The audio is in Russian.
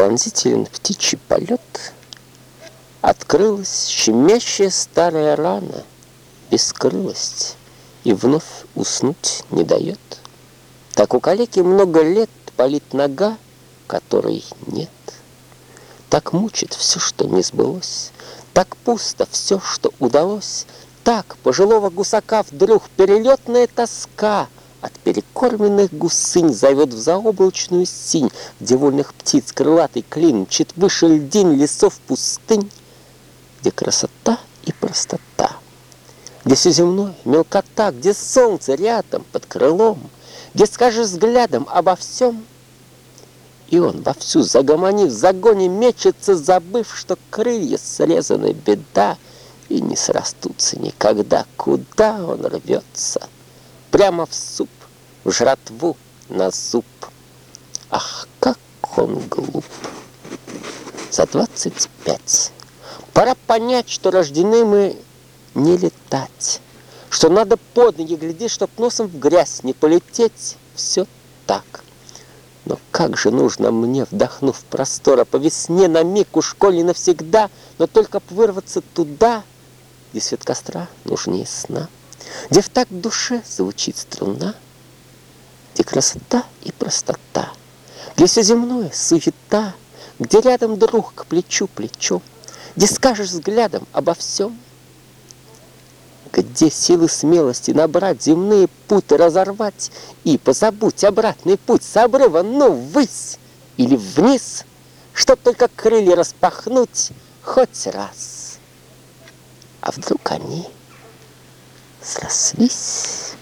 пронзителен птичий полет, открылась щемящая старая рана, бескрылость, и вновь уснуть не дает. Так у калеки много лет болит нога, которой нет. Так мучит все, что не сбылось, так пусто все, что удалось. Так пожилого гусака вдруг перелетная тоска от перекормленных гусынь зовет в заоблачную синь, где вольных птиц крылатый клин мчит выше льдин лесов пустынь, где красота и простота, где все земное, мелкота, где солнце рядом под крылом, где скажешь взглядом обо всем. И он вовсю загомонив, в загоне мечется, забыв, что крылья срезаны, беда, и не срастутся никогда. Куда он рвется? Прямо в суп, в жратву, на зуб. Ах, как он глуп! За 25. Пора понять, что рождены мы не летать, что надо под ноги глядеть, чтоб носом в грязь не полететь. Все так. Но как же нужно мне, вдохнув простора по весне на миг, уж коли навсегда, но только б вырваться туда, где свет костра нужнее сна, где в такт душе звучит струна, где красота и простота, где все земное суета, где рядом друг к плечу плечом, где скажешь взглядом обо всем, где силы смелости набрать, земные путы разорвать и позабудь обратный путь с обрыва, ну, ввысь или вниз, чтоб только крылья распахнуть хоть раз. А вдруг они срослись?